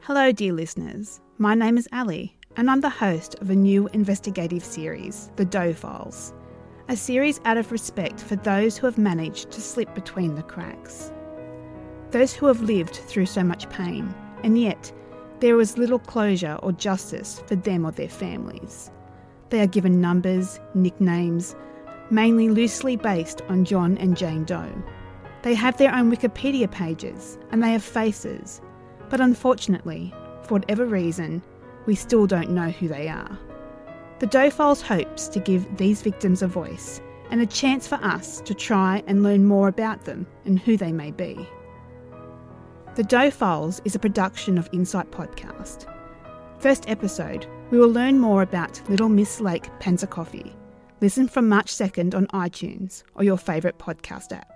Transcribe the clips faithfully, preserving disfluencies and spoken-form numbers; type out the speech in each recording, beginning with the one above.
Hello, dear listeners. My name is Ali, and I'm the host of a new investigative series, The Doe Files, a series out of respect for those who have managed to slip between the cracks. Those who have lived through so much pain, and yet there was little closure or justice for them or their families. They are given numbers, nicknames, mainly loosely based on John and Jane Doe. They have their own Wikipedia pages, and they have faces, but unfortunately, for whatever reason, we still don't know who they are. The Doe Files hopes to give these victims a voice and a chance for us to try and learn more about them and who they may be. The Doe Files is a production of Insight Podcast. First episode, we will learn more about Little Miss Lake Pensacola. Listen from March second on iTunes or your favourite podcast app.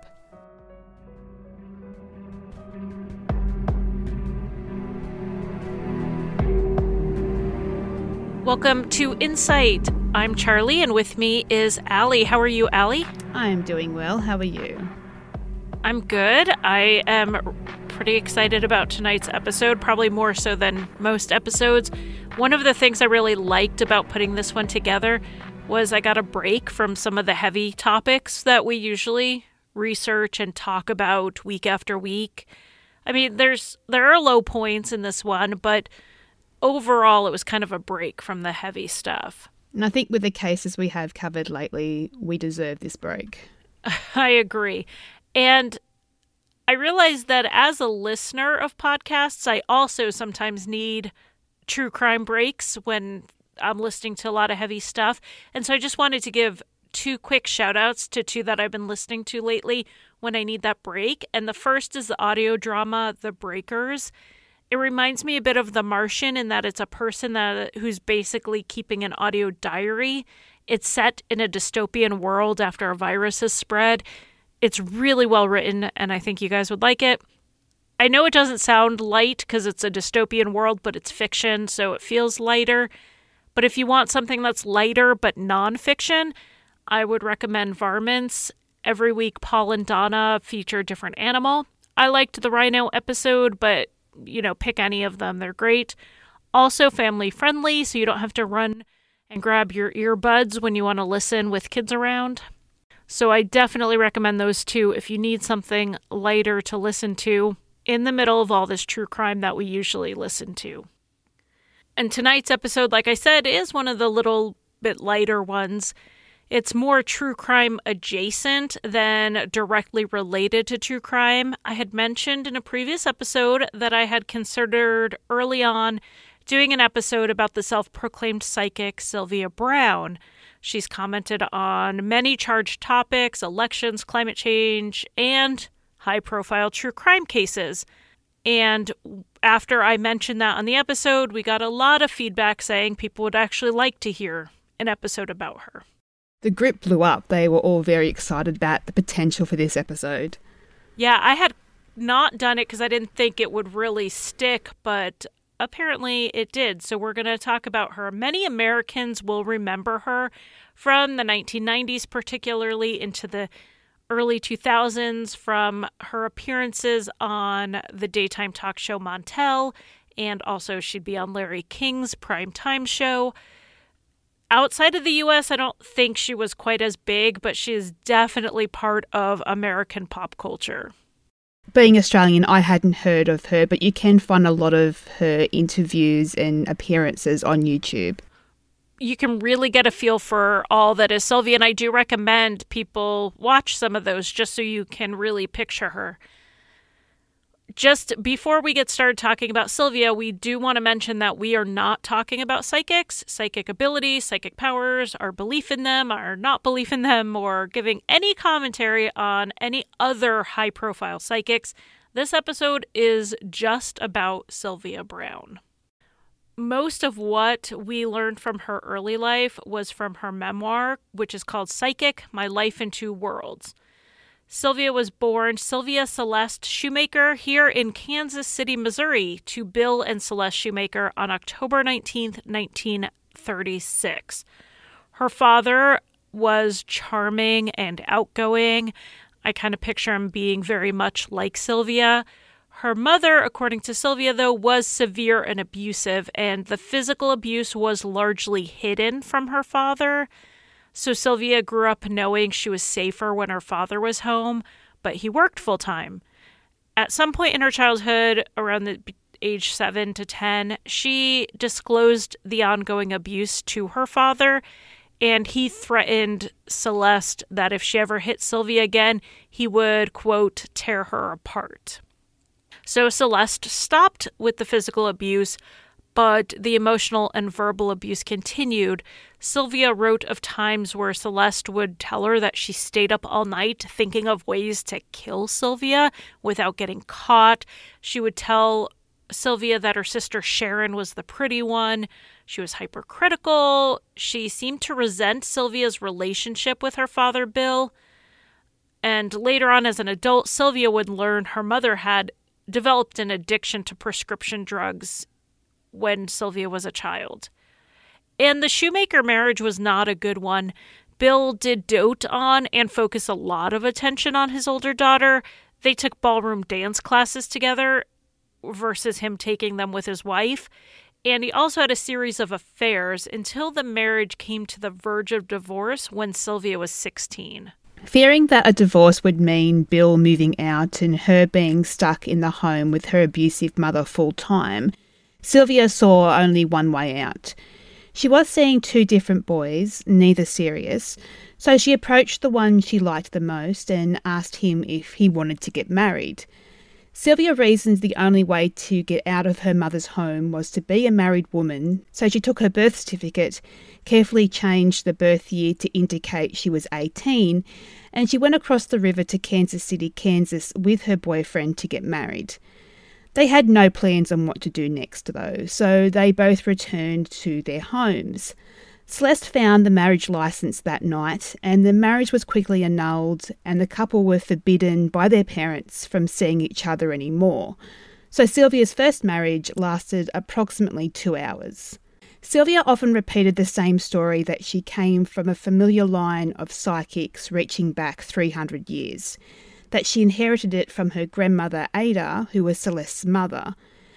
Welcome to Insight. I'm Charlie, and with me is Ali. How are you, Ali? I am doing well. How are you? I'm good. I am pretty excited about tonight's episode, probably more so than most episodes. One of the things I really liked about putting this one together was I got a break from some of the heavy topics that we usually research and talk about week after week. I mean, there's there are low points in this one, but overall, it was kind of a break from the heavy stuff. And I think with the cases we have covered lately, we deserve this break. I agree. And I realize that as a listener of podcasts, I also sometimes need true crime breaks when I'm listening to a lot of heavy stuff. And so I just wanted to give two quick shout outs to two that I've been listening to lately when I need that break. And the first is the audio drama, The Breakers. It reminds me a bit of The Martian in that it's a person that who's basically keeping an audio diary. It's set in a dystopian world after a virus has spread. It's really well written, and I think you guys would like it. I know it doesn't sound light because it's a dystopian world, but it's fiction, so it feels lighter. But if you want something that's lighter but nonfiction, I would recommend Varmints. Every week, Paul and Donna feature a different animal. I liked the rhino episode, but you know, pick any of them. They're great. Also family friendly, so you don't have to run and grab your earbuds when you want to listen with kids around. So I definitely recommend those two if you need something lighter to listen to in the middle of all this true crime that we usually listen to. And tonight's episode, like I said, is one of the little bit lighter ones. It's more true crime adjacent than directly related to true crime. I had mentioned in a previous episode that I had considered early on doing an episode about the self-proclaimed psychic Sylvia Browne. She's commented on many charged topics, elections, climate change, and high-profile true crime cases. And after I mentioned that on the episode, we got a lot of feedback saying people would actually like to hear an episode about her. The group blew up. They were all very excited about the potential for this episode. Yeah, I had not done it because I didn't think it would really stick, but apparently it did. So we're going to talk about her. Many Americans will remember her from the nineteen nineties, particularly into the early two thousands, from her appearances on the daytime talk show Montel, and also she'd be on Larry King's primetime show. Outside of the U S, I don't think she was quite as big, but she is definitely part of American pop culture. Being Australian, I hadn't heard of her, but you can find a lot of her interviews and appearances on YouTube. You can really get a feel for all that is Sylvia, and I do recommend people watch some of those just so you can really picture her. Just before we get started talking about Sylvia, we do want to mention that we are not talking about psychics, psychic abilities, psychic powers, our belief in them, our not belief in them, or giving any commentary on any other high-profile psychics. This episode is just about Sylvia Browne. Most of what we learned from her early life was from her memoir, which is called Psychic: My Life in Two Worlds. Sylvia was born Sylvia Celeste Shoemaker here in Kansas City, Missouri, to Bill and Celeste Shoemaker on October nineteenth, nineteen thirty-six. Her father was charming and outgoing. I kind of picture him being very much like Sylvia. Her mother, according to Sylvia, though, was severe and abusive, and the physical abuse was largely hidden from her father. So Sylvia grew up knowing she was safer when her father was home, but he worked full-time. At some point in her childhood, around the age seven to ten, she disclosed the ongoing abuse to her father, and he threatened Celeste that if she ever hit Sylvia again, he would, quote, tear her apart. So Celeste stopped with the physical abuse, but the emotional and verbal abuse continued. Sylvia wrote of times where Celeste would tell her that she stayed up all night thinking of ways to kill Sylvia without getting caught. She would tell Sylvia that her sister Sharon was the pretty one. She was hypercritical. She seemed to resent Sylvia's relationship with her father, Bill. And later on, as an adult, Sylvia would learn her mother had developed an addiction to prescription drugs when Sylvia was a child. And the Shoemaker marriage was not a good one. Bill did dote on and focus a lot of attention on his older daughter. They took ballroom dance classes together versus him taking them with his wife. And he also had a series of affairs until the marriage came to the verge of divorce when Sylvia was sixteen. Fearing that a divorce would mean Bill moving out and her being stuck in the home with her abusive mother full-time, Sylvia saw only one way out. She was seeing two different boys, neither serious, so she approached the one she liked the most and asked him if he wanted to get married. Sylvia reasoned the only way to get out of her mother's home was to be a married woman, so she took her birth certificate, carefully changed the birth year to indicate she was eighteen, and she went across the river to Kansas City, Kansas with her boyfriend to get married. They had no plans on what to do next, though, so they both returned to their homes. Celeste found the marriage license that night, and the marriage was quickly annulled, and the couple were forbidden by their parents from seeing each other anymore. So Sylvia's first marriage lasted approximately two hours. Sylvia often repeated the same story, that she came from a familiar line of psychics reaching back three hundred years, that she inherited it from her grandmother Ada, who was Celeste's mother.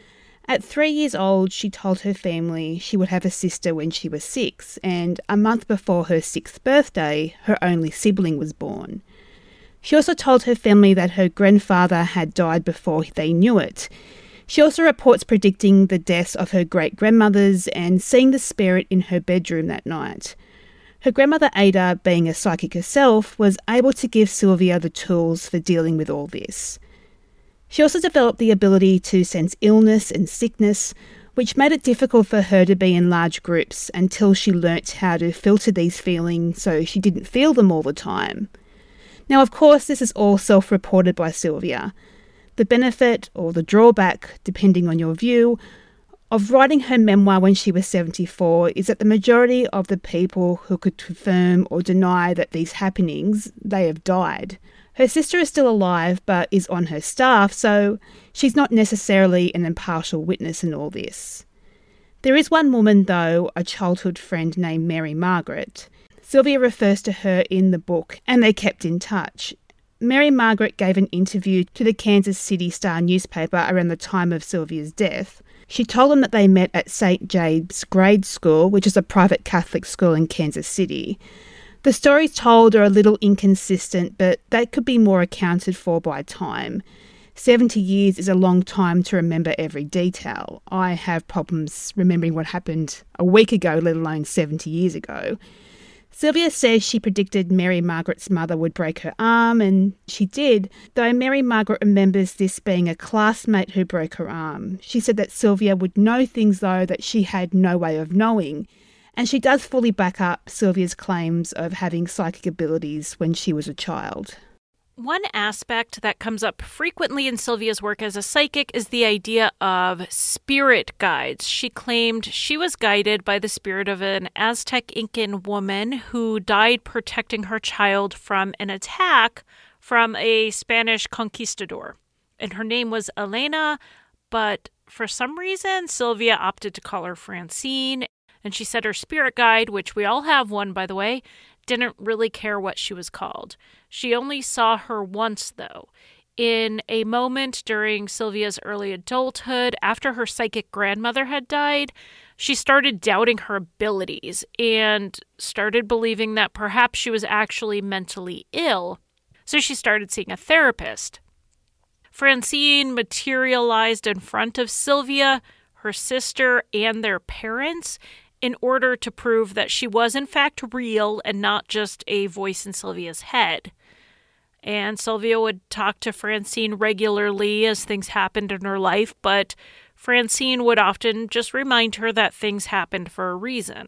At three years old, she told her family she would have a sister when she was six, and a month before her sixth birthday, her only sibling was born. She also told her family that her grandfather had died before they knew it. She also reports predicting the deaths of her great-grandmothers and seeing the spirit in her bedroom that night. Her grandmother Ada, being a psychic herself, was able to give Sylvia the tools for dealing with all this. She also developed the ability to sense illness and sickness, which made it difficult for her to be in large groups until she learnt how to filter these feelings so she didn't feel them all the time. Now, of course, this is all self-reported by Sylvia. The benefit, or the drawback, depending on your view, of writing her memoir when she was seventy-four is that the majority of the people who could confirm or deny that these happenings, they have died. Her sister is still alive but is on her staff, so she's not necessarily an impartial witness in all this. There is one woman, though, a childhood friend named Mary Margaret. Sylvia refers to her in the book, and they kept in touch. Mary Margaret gave an interview to the Kansas City Star newspaper around the time of Sylvia's death. She told them that they met at Saint Jabe's Grade School, which is a private Catholic school in Kansas City. The stories told are a little inconsistent, but that could be more accounted for by time. seventy years is a long time to remember every detail. I have problems remembering what happened a week ago, let alone seventy years ago. Sylvia says she predicted Mary Margaret's mother would break her arm, and she did, though Mary Margaret remembers this being a classmate who broke her arm. She said that Sylvia would know things, though, that she had no way of knowing. And she does fully back up Sylvia's claims of having psychic abilities when she was a child. One aspect that comes up frequently in Sylvia's work as a psychic is the idea of spirit guides. She claimed she was guided by the spirit of an Aztec Incan woman who died protecting her child from an attack from a Spanish conquistador. And her name was Elena, but for some reason, Sylvia opted to call her Francine. And she said her spirit guide, which we all have one, by the way, didn't really care what she was called. She only saw her once, though. In a moment during Sylvia's early adulthood, after her psychic grandmother had died, she started doubting her abilities and started believing that perhaps she was actually mentally ill. So she started seeing a therapist. Francine materialized in front of Sylvia, her sister, and their parents in order to prove that she was in fact real and not just a voice in Sylvia's head. And Sylvia would talk to Francine regularly as things happened in her life, but Francine would often just remind her that things happened for a reason.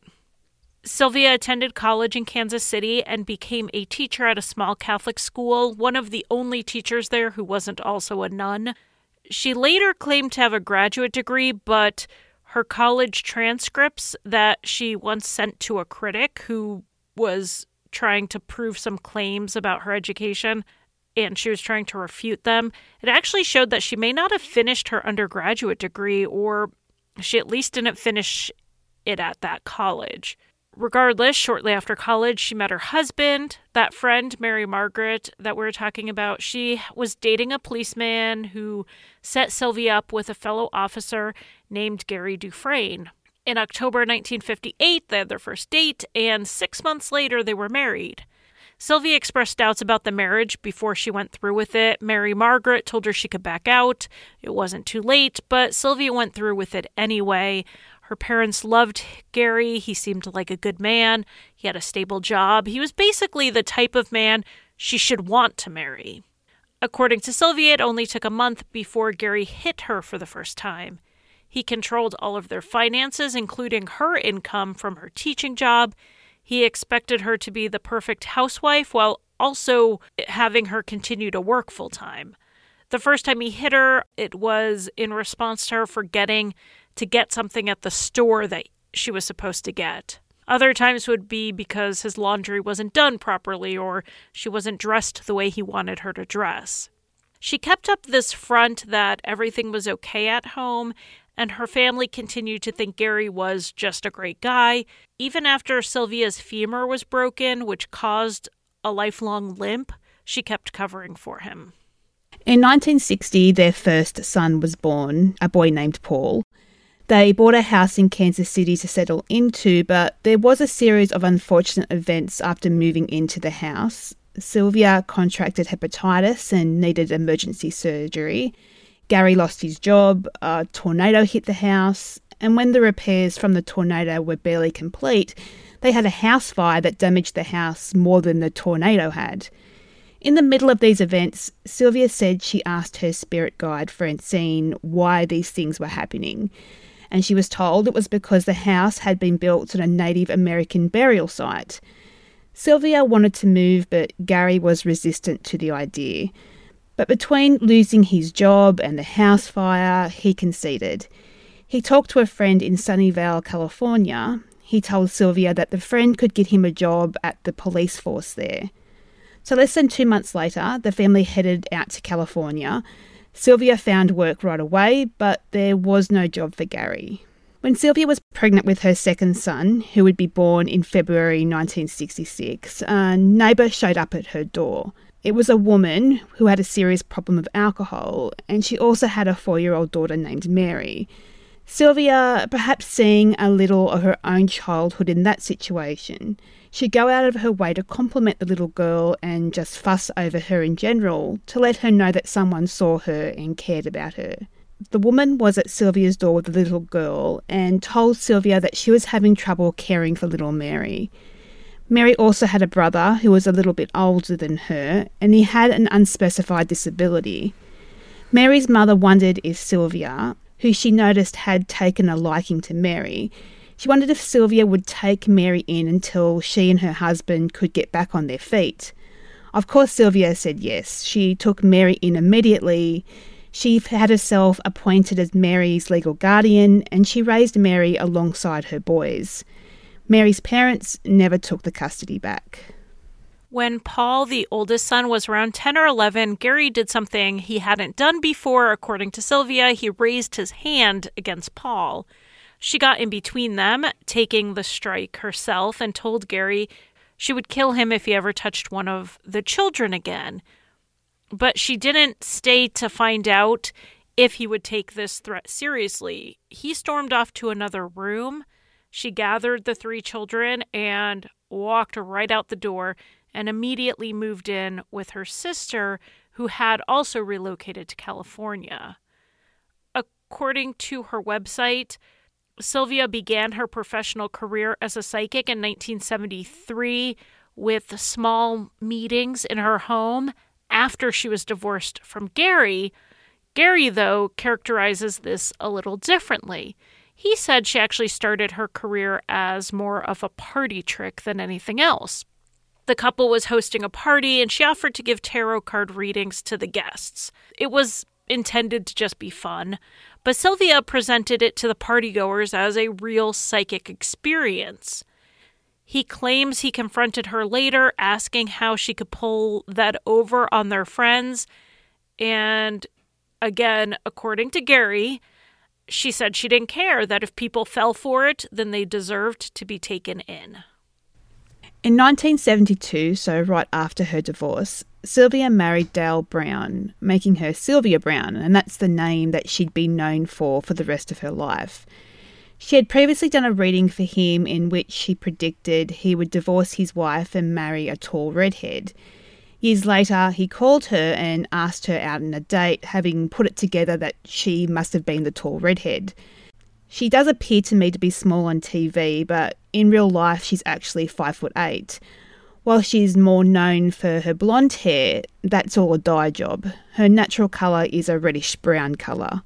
Sylvia attended college in Kansas City and became a teacher at a small Catholic school, one of the only teachers there who wasn't also a nun. She later claimed to have a graduate degree, but her college transcripts that she once sent to a critic who was trying to prove some claims about her education, and she was trying to refute them, it actually showed that she may not have finished her undergraduate degree, or she at least didn't finish it at that college. Regardless, shortly after college, she met her husband, that friend, Mary Margaret, that we were talking about. She was dating a policeman who set Sylvia up with a fellow officer named Gary Dufresne. In October nineteen fifty-eight, they had their first date, and six months later, they were married. Sylvia expressed doubts about the marriage before she went through with it. Mary Margaret told her she could back out. It wasn't too late, but Sylvia went through with it anyway. Her parents loved Gary. He seemed like a good man. He had a stable job. He was basically the type of man she should want to marry. According to Sylvia, it only took a month before Gary hit her for the first time. He controlled all of their finances, including her income from her teaching job. He expected her to be the perfect housewife while also having her continue to work full-time. The first time he hit her, it was in response to her forgetting to get something at the store that she was supposed to get. Other times would be because his laundry wasn't done properly or she wasn't dressed the way he wanted her to dress. She kept up this front that everything was okay at home, and her family continued to think Gary was just a great guy. Even after Sylvia's femur was broken, which caused a lifelong limp, she kept covering for him. In nineteen sixty, their first son was born, a boy named Paul. They bought a house in Kansas City to settle into, but there was a series of unfortunate events after moving into the house. Sylvia contracted hepatitis and needed emergency surgery. Gary lost his job, a tornado hit the house, and when the repairs from the tornado were barely complete, they had a house fire that damaged the house more than the tornado had. In the middle of these events, Sylvia said she asked her spirit guide, Francine, why these things were happening, and she was told it was because the house had been built on a Native American burial site. Sylvia wanted to move, but Gary was resistant to the idea. But between losing his job and the house fire, he conceded. He talked to a friend in Sunnyvale, California. He told Sylvia that the friend could get him a job at the police force there. So less than two months later, the family headed out to California. Sylvia found work right away, but there was no job for Gary. When Sylvia was pregnant with her second son, who would be born in February nineteen sixty-six, a neighbour showed up at her door. It was a woman who had a serious problem of alcohol, and she also had a four-year-old daughter named Mary. Sylvia, perhaps seeing a little of her own childhood in that situation, she'd go out of her way to compliment the little girl and just fuss over her in general to let her know that someone saw her and cared about her. The woman was at Sylvia's door with the little girl and told Sylvia that she was having trouble caring for little Mary. Mary also had a brother who was a little bit older than her, and he had an unspecified disability. Mary's mother wondered if Sylvia, who she noticed had taken a liking to Mary, she wondered if Sylvia would take Mary in until she and her husband could get back on their feet. Of course, Sylvia said yes. She took Mary in immediately. She had herself appointed as Mary's legal guardian, and she raised Mary alongside her boys. Mary's parents never took the custody back. When Paul, the oldest son, was around ten or eleven, Gary did something he hadn't done before. According to Sylvia, he raised his hand against Paul. She got in between them, taking the strike herself, and told Gary she would kill him if he ever touched one of the children again. But she didn't stay to find out if he would take this threat seriously. He stormed off to another room. She gathered the three children and walked right out the door and immediately moved in with her sister, who had also relocated to California. According to her website, Sylvia began her professional career as a psychic in nineteen seventy-three with small meetings in her home after she was divorced from Gary. Gary, though, characterizes this a little differently. He said she actually started her career as more of a party trick than anything else. The couple was hosting a party, and she offered to give tarot card readings to the guests. It was intended to just be fun, but Sylvia presented it to the partygoers as a real psychic experience. He claims he confronted her later, asking how she could pull that over on their friends. And again, according to Gary, she said she didn't care, that if people fell for it, then they deserved to be taken in. In nineteen seventy-two, so right after her divorce, Sylvia married Dale Brown, making her Sylvia Brown, and that's the name that she'd been known for for the rest of her life. She had previously done a reading for him in which she predicted he would divorce his wife and marry a tall redhead. Years later, he called her and asked her out on a date, having put it together that she must have been the tall redhead. She does appear to me to be small on T V, but in real life she's actually five foot eight. While she's more known for her blonde hair, that's all a dye job. Her natural colour is a reddish-brown colour.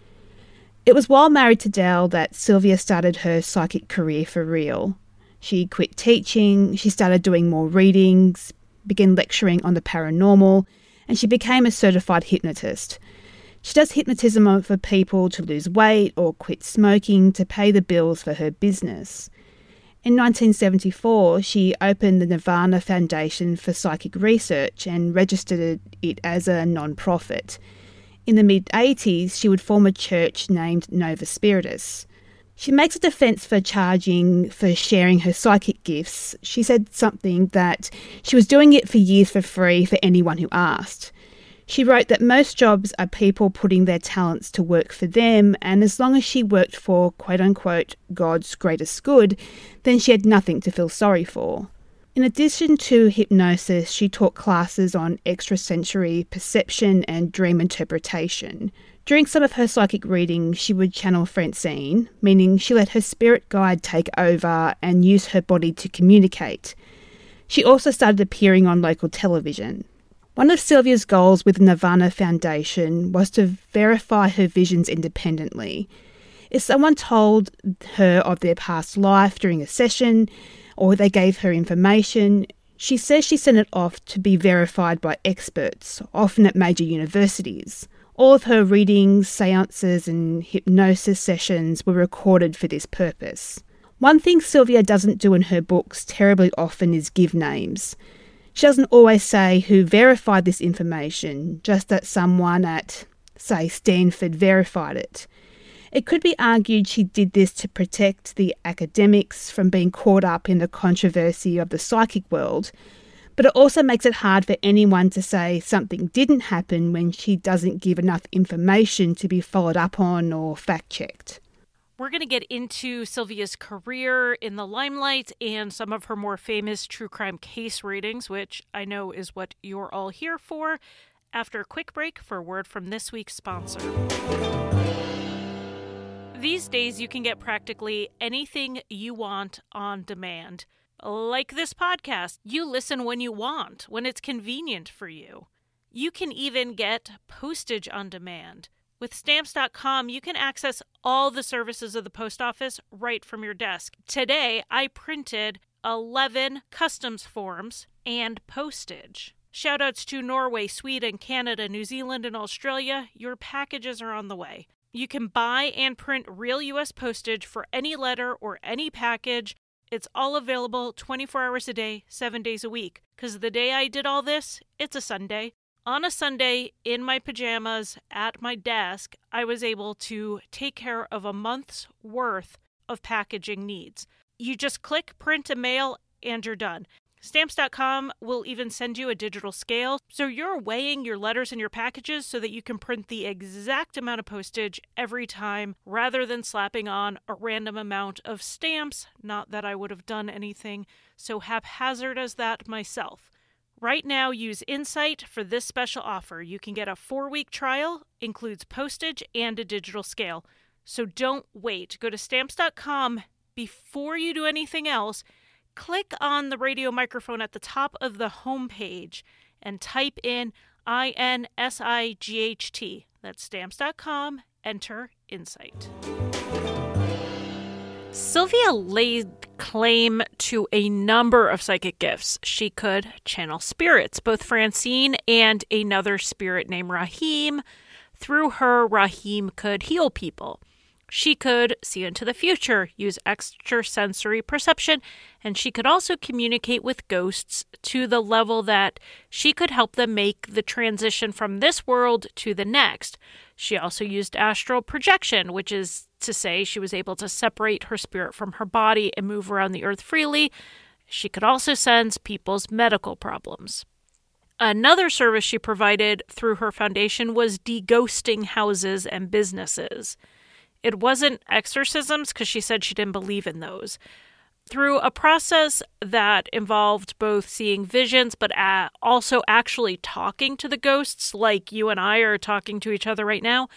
It was while married to Dale that Sylvia started her psychic career for real. She quit teaching, she started doing more readings, began lecturing on the paranormal, and she became a certified hypnotist. She does hypnotism for people to lose weight or quit smoking to pay the bills for her business. In nineteen seventy-four, she opened the Nirvana Foundation for Psychic Research and registered it as a non-profit. In the mid-eighties, she would form a church named Nova Spiritus. She makes a defence for charging for sharing her psychic gifts. She said something that she was doing it for years for free for anyone who asked. She wrote that most jobs are people putting their talents to work for them, and as long as she worked for, quote-unquote, God's greatest good, then she had nothing to feel sorry for. In addition to hypnosis, she taught classes on extrasensory perception and dream interpretation. During some of her psychic readings, she would channel Francine, meaning she let her spirit guide take over and use her body to communicate. She also started appearing on local television. One of Sylvia's goals with the Nirvana Foundation was to verify her visions independently. If someone told her of their past life during a session, or they gave her information, she says she sent it off to be verified by experts, often at major universities. All of her readings, seances and hypnosis sessions were recorded for this purpose. One thing Sylvia doesn't do in her books terribly often is give names. She doesn't always say who verified this information, just that someone at, say, Stanford verified it. It could be argued she did this to protect the academics from being caught up in the controversy of the psychic world, but it also makes it hard for anyone to say something didn't happen when she doesn't give enough information to be followed up on or fact-checked. We're going to get into Sylvia's career in the limelight and some of her more famous true crime case readings, which I know is what you're all here for, after a quick break for a word from this week's sponsor. These days, you can get practically anything you want on demand. Like this podcast, you listen when you want, when it's convenient for you. You can even get postage on demand. With Stamps dot com, you can access all the services of the post office right from your desk. Today, I printed eleven customs forms and postage. Shoutouts to Norway, Sweden, Canada, New Zealand, and Australia. Your packages are on the way. You can buy and print real U S postage for any letter or any package. It's all available twenty-four hours a day, seven days a week. Because the day I did all this, it's a Sunday. On a Sunday, in my pajamas, at my desk, I was able to take care of a month's worth of packaging needs. You just click, print, and mail, and you're done. Stamps dot com will even send you a digital scale, so you're weighing your letters and your packages so that you can print the exact amount of postage every time, rather than slapping on a random amount of stamps. Not that I would have done anything so haphazard as that myself. Right now, use Insight for this special offer. You can get a four-week trial, includes postage and a digital scale. So don't wait. Go to Stamps dot com before you do anything else. Click on the radio microphone at the top of the homepage and type in I N S I G H T. That's Stamps dot com. Enter Insight. Sylvia laid claim to a number of psychic gifts. She could channel spirits, both Francine and another spirit named Rahim. Through her, Rahim could heal people. She could see into the future, use extrasensory perception, and she could also communicate with ghosts to the level that she could help them make the transition from this world to the next. She also used astral projection, which is to say she was able to separate her spirit from her body and move around the earth freely. She could also sense people's medical problems. Another service she provided through her foundation was deghosting houses and businesses. It wasn't exorcisms because she said she didn't believe in those. Through a process that involved both seeing visions but also actually talking to the ghosts, like you and I are talking to each other right now,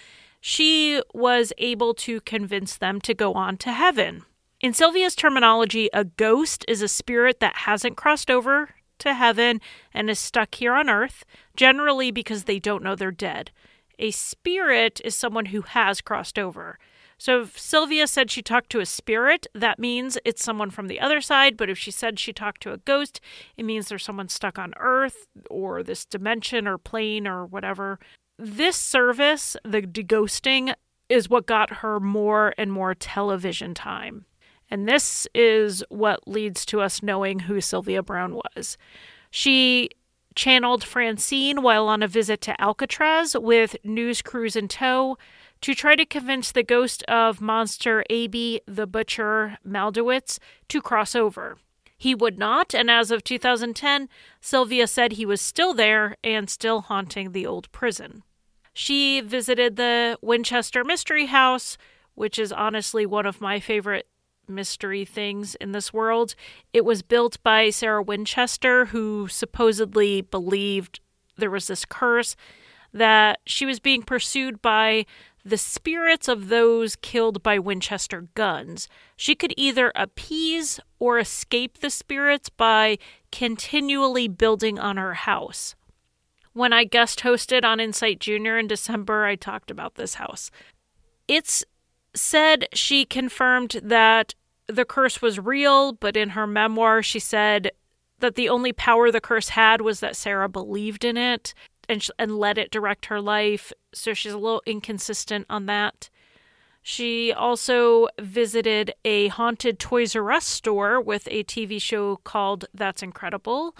she was able to convince them to go on to heaven. In Sylvia's terminology, a ghost is a spirit that hasn't crossed over to heaven and is stuck here on earth, generally because they don't know they're dead. A spirit is someone who has crossed over. So if Sylvia said she talked to a spirit, that means it's someone from the other side. But if she said she talked to a ghost, it means there's someone stuck on Earth or this dimension or plane or whatever. This service, the deghosting, is what got her more and more television time. And this is what leads to us knowing who Sylvia Browne was. She channeled Francine while on a visit to Alcatraz with news crews in tow to try to convince the ghost of monster Aby the Butcher Maldowitz to cross over. He would not, and as of two thousand ten, Sylvia said he was still there and still haunting the old prison. She visited the Winchester Mystery House, which is honestly one of my favorite mystery things in this world. It was built by Sarah Winchester, who supposedly believed there was this curse that she was being pursued by the spirits of those killed by Winchester guns. She could either appease or escape the spirits by continually building on her house. When I guest hosted on Insight Junior in December, I talked about this house. It's said she confirmed that the curse was real, but in her memoir, she said that the only power the curse had was that Sarah believed in it and sh- and let it direct her life. So she's a little inconsistent on that. She also visited a haunted Toys R Us store with a T V show called That's Incredible.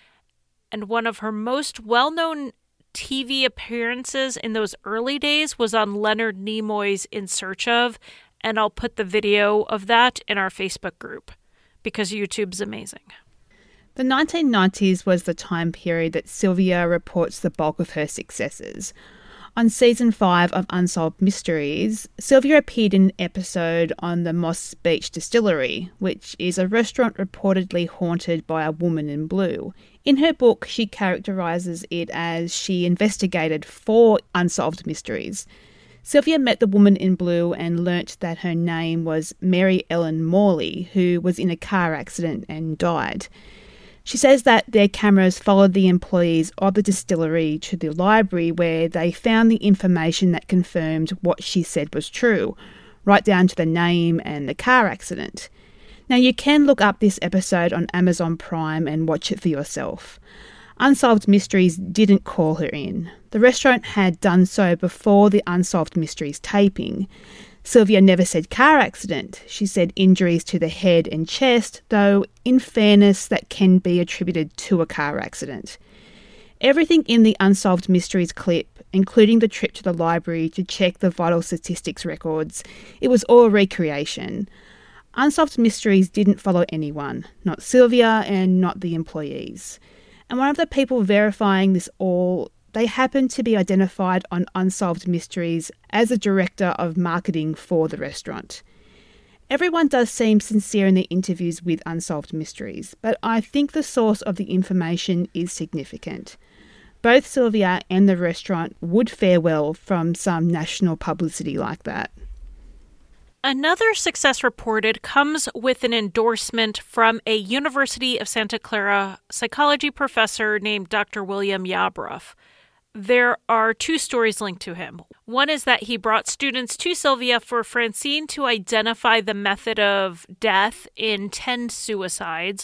And one of her most well-known T V appearances in those early days was on Leonard Nimoy's In Search Of, and I'll put the video of that in our Facebook group because YouTube's amazing. The nineteen nineties was the time period that Sylvia reports the bulk of her successes. On season five of Unsolved Mysteries, Sylvia appeared in an episode on the Moss Beach Distillery, which is a restaurant reportedly haunted by a woman in blue. In her book, she characterises it as she investigated four unsolved mysteries. Sylvia met the woman in blue and learnt that her name was Mary Ellen Morley, who was in a car accident and died. She says that their cameras followed the employees of the distillery to the library where they found the information that confirmed what she said was true, right down to the name and the car accident. Now, you can look up this episode on Amazon Prime and watch it for yourself. Unsolved Mysteries didn't call her in. The restaurant had done so before the Unsolved Mysteries taping. Sylvia never said car accident. She said injuries to the head and chest, though in fairness that can be attributed to a car accident. Everything in the Unsolved Mysteries clip, including the trip to the library to check the vital statistics records, it was all recreation. Unsolved Mysteries didn't follow anyone, not Sylvia and not the employees. And one of the people verifying this all, they happened to be identified on Unsolved Mysteries as the director of marketing for the restaurant. Everyone does seem sincere in their interviews with Unsolved Mysteries, but I think the source of the information is significant. Both Sylvia and the restaurant would fare well from some national publicity like that. Another success reported comes with an endorsement from a University of Santa Clara psychology professor named Doctor William Yarbrough. There are two stories linked to him. One is that he brought students to Sylvia for Francine to identify the method of death in ten suicides,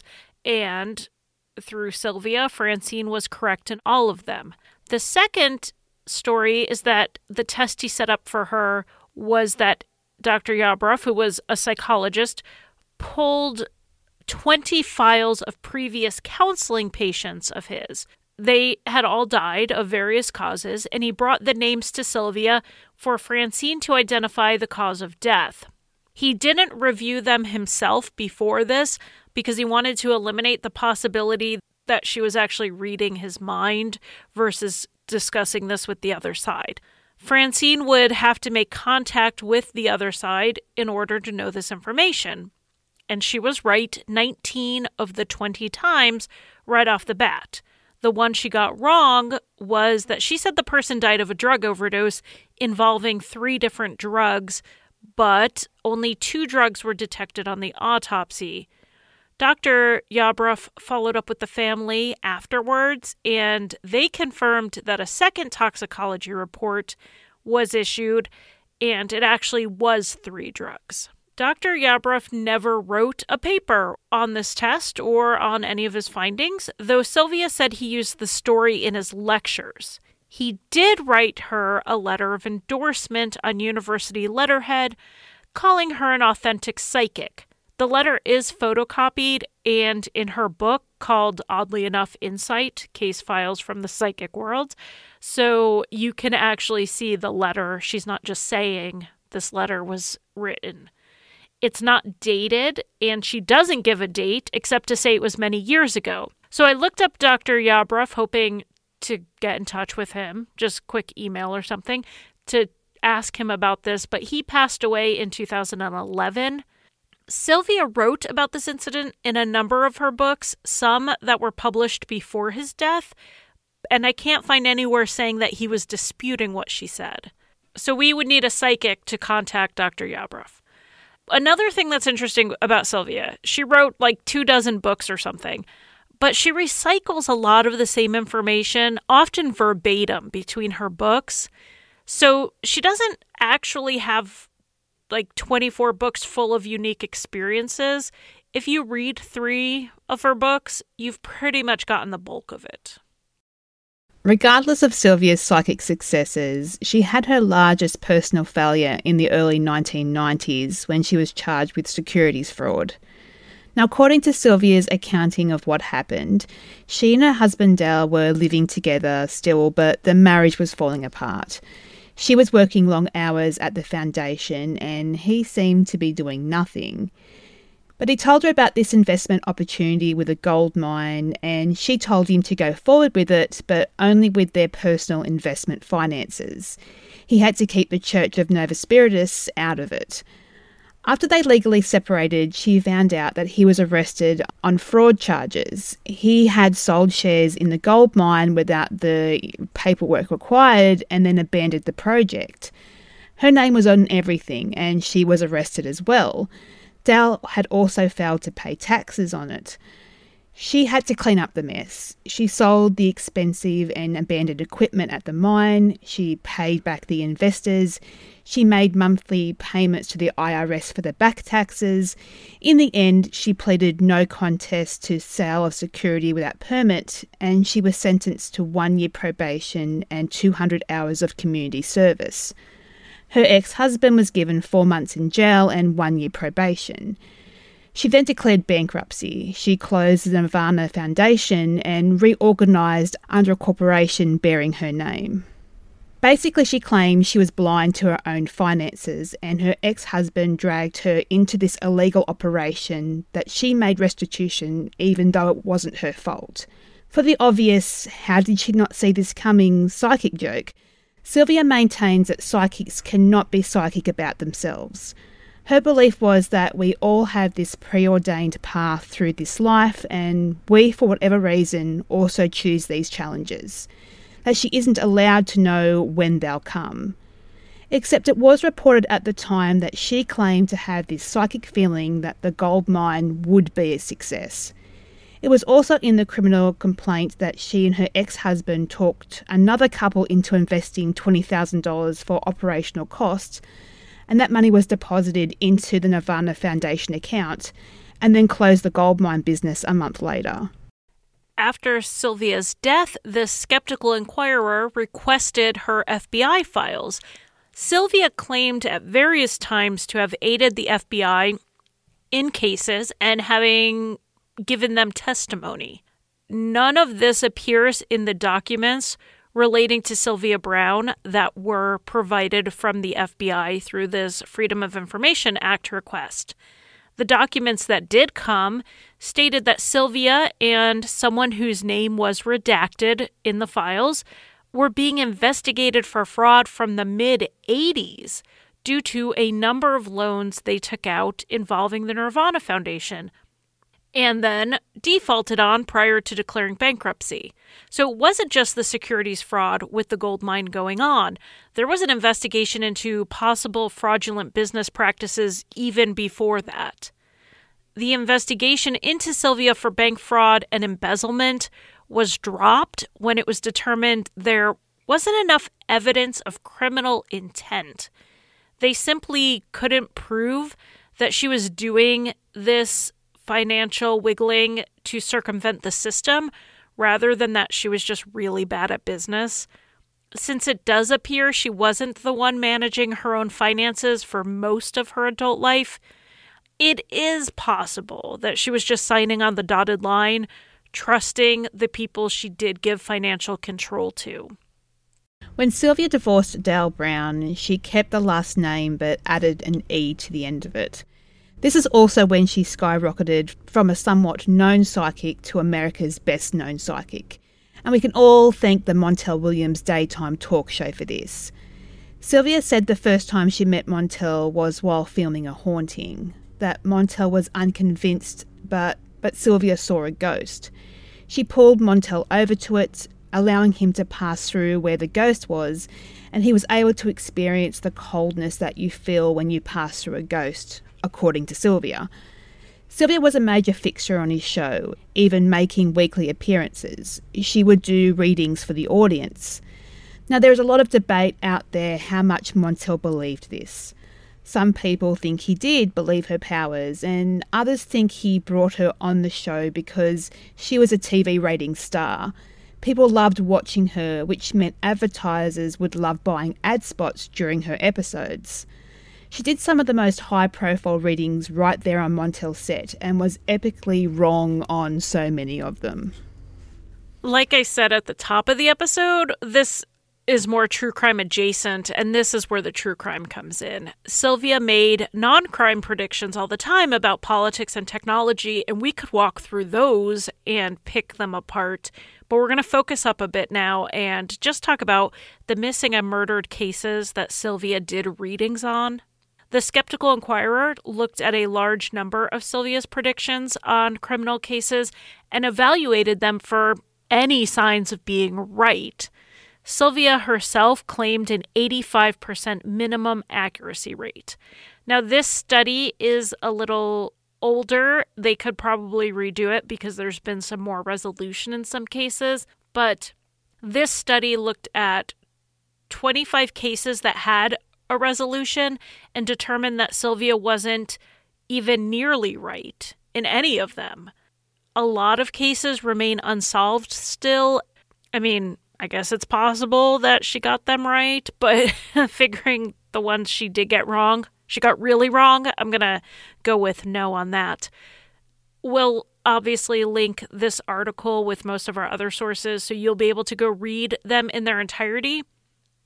and through Sylvia, Francine was correct in all of them. The second story is that the test he set up for her was that Doctor Yarbrough, who was a psychologist, pulled twenty files of previous counseling patients of his. They had all died of various causes, and he brought the names to Sylvia for Francine to identify the cause of death. He didn't review them himself before this because he wanted to eliminate the possibility that she was actually reading his mind versus discussing this with the other side. Francine would have to make contact with the other side in order to know this information. And she was right nineteen of the twenty times right off the bat. The one she got wrong was that she said the person died of a drug overdose involving three different drugs, but only two drugs were detected on the autopsy. Doctor Yarbrough followed up with the family afterwards, and they confirmed that a second toxicology report was issued, and it actually was three drugs. Doctor Yarbrough never wrote a paper on this test or on any of his findings, though Sylvia said he used the story in his lectures. He did write her a letter of endorsement on university letterhead, calling her an authentic psychic. The letter is photocopied, and in her book called, oddly enough, Insight, Case Files from the Psychic World, so you can actually see the letter. She's not just saying this letter was written. It's not dated, and she doesn't give a date except to say it was many years ago. So I looked up Doctor Yarbrough, hoping to get in touch with him, just quick email or something, to ask him about this, but he passed away in two thousand eleven. Sylvia wrote about this incident in a number of her books, some that were published before his death, and I can't find anywhere saying that he was disputing what she said. So we would need a psychic to contact Doctor Yarbrough. Another thing that's interesting about Sylvia, she wrote like two dozen books or something, but she recycles a lot of the same information, often verbatim, between her books. So she doesn't actually have like twenty-four books full of unique experiences. If you read three of her books, you've pretty much gotten the bulk of it. Regardless of Sylvia's psychic successes, she had her largest personal failure in the early nineteen nineties when she was charged with securities fraud. Now, according to Sylvia's accounting of what happened, she and her husband Dale were living together still, but the marriage was falling apart. She was working long hours at the foundation and he seemed to be doing nothing. But he told her about this investment opportunity with a gold mine, and she told him to go forward with it, but only with their personal investment finances. He had to keep the Church of Nova Spiritus out of it. After they legally separated, she found out that he was arrested on fraud charges. He had sold shares in the gold mine without the paperwork required and then abandoned the project. Her name was on everything, and she was arrested as well. Dale had also failed to pay taxes on it. She had to clean up the mess. She sold the expensive and abandoned equipment at the mine. She paid back the investors. She made monthly payments to the I R S for the back taxes. In the end, she pleaded no contest to sale of security without permit, and she was sentenced to one year probation and two hundred hours of community service. Her ex-husband was given four months in jail and one year probation. She then declared bankruptcy. She closed the Nirvana Foundation and reorganised under a corporation bearing her name. Basically, she claims she was blind to her own finances and her ex-husband dragged her into this illegal operation that she made restitution even though it wasn't her fault. For the obvious, how did she not see this coming psychic joke, Sylvia maintains that psychics cannot be psychic about themselves. Her belief was that we all have this preordained path through this life and we, for whatever reason, also choose these challenges. That she isn't allowed to know when they'll come. Except it was reported at the time that she claimed to have this psychic feeling that the gold mine would be a success. It was also in the criminal complaint that she and her ex-husband talked another couple into investing twenty thousand dollars for operational costs, and that money was deposited into the Nirvana Foundation account and then closed the gold mine business a month later. After Sylvia's death, the Skeptical Inquirer requested her F B I files. Sylvia claimed at various times to have aided the F B I in cases and having given them testimony. None of this appears in the documents relating to Sylvia Browne that were provided from the F B I through this Freedom of Information Act request. The documents that did come stated that Sylvia and someone whose name was redacted in the files were being investigated for fraud from the mid-eighties due to a number of loans they took out involving the Nirvana Foundation and then defaulted on prior to declaring bankruptcy. So it wasn't just the securities fraud with the gold mine going on. There was an investigation into possible fraudulent business practices even before that. The investigation into Sylvia for bank fraud and embezzlement was dropped when it was determined there wasn't enough evidence of criminal intent. They simply couldn't prove that she was doing this financial wiggling to circumvent the system, rather than that she was just really bad at business. Since it does appear she wasn't the one managing her own finances for most of her adult life, it is possible that she was just signing on the dotted line, trusting the people she did give financial control to. When Sylvia divorced Dale Brown, she kept the last name but added an E to the end of it. This is also when she skyrocketed from a somewhat known psychic to America's best-known psychic. And we can all thank the Montel Williams daytime talk show for this. Sylvia said the first time she met Montel was while filming A Haunting, that Montel was unconvinced, but, but Sylvia saw a ghost. She pulled Montel over to it, allowing him to pass through where the ghost was, and he was able to experience the coldness that you feel when you pass through a ghost, according to Sylvia. Sylvia was a major fixture on his show, even making weekly appearances. She would do readings for the audience. Now, there is a lot of debate out there how much Montel believed this. Some people think he did believe her powers, and others think he brought her on the show because she was a T V rating star. People loved watching her, which meant advertisers would love buying ad spots during her episodes. She did some of the most high-profile readings right there on Montel's set and was epically wrong on so many of them. Like I said at the top of the episode, this is more true crime adjacent, and this is where the true crime comes in. Sylvia made non-crime predictions all the time about politics and technology, and we could walk through those and pick them apart. But we're going to focus up a bit now and just talk about the missing and murdered cases that Sylvia did readings on. The Skeptical Inquirer looked at a large number of Sylvia's predictions on criminal cases and evaluated them for any signs of being right. Sylvia herself claimed an eighty-five percent minimum accuracy rate. Now, this study is a little older. They could probably redo it because there's been some more resolution in some cases, but this study looked at twenty-five cases that had a resolution and determined that Sylvia wasn't even nearly right in any of them. A lot of cases remain unsolved still. I mean, I guess it's possible that she got them right, but figuring the ones she did get wrong, she got really wrong, I'm going to go with no on that. We'll obviously link this article with most of our other sources, so you'll be able to go read them in their entirety.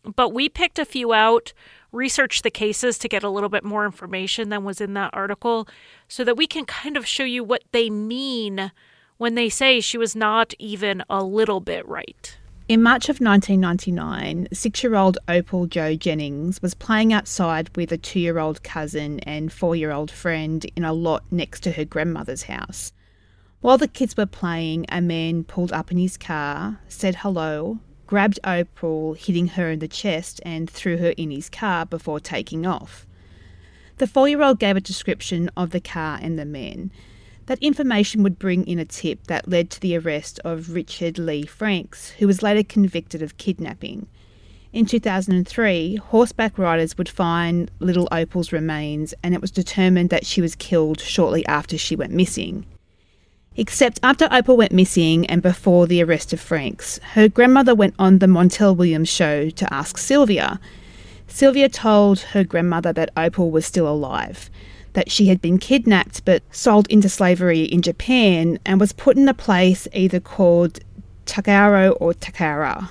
But we picked a few out, researched the cases to get a little bit more information than was in that article so that we can kind of show you what they mean when they say she was not even a little bit right. In March of nineteen ninety-nine, six-year-old Opal Jo Jennings was playing outside with a two-year-old cousin and four-year-old friend in a lot next to her grandmother's house. While the kids were playing, a man pulled up in his car, said hello, grabbed Opal, hitting her in the chest, and threw her in his car before taking off. The four-year-old gave a description of the car and the man. That information would bring in a tip that led to the arrest of Richard Lee Franks, who was later convicted of kidnapping. In two thousand three, horseback riders would find little Opal's remains, and it was determined that she was killed shortly after she went missing. Except after Opal went missing and before the arrest of Franks, her grandmother went on the Montel Williams show to ask Sylvia. Sylvia told her grandmother that Opal was still alive, that she had been kidnapped but sold into slavery in Japan and was put in a place either called Takaro or Takara.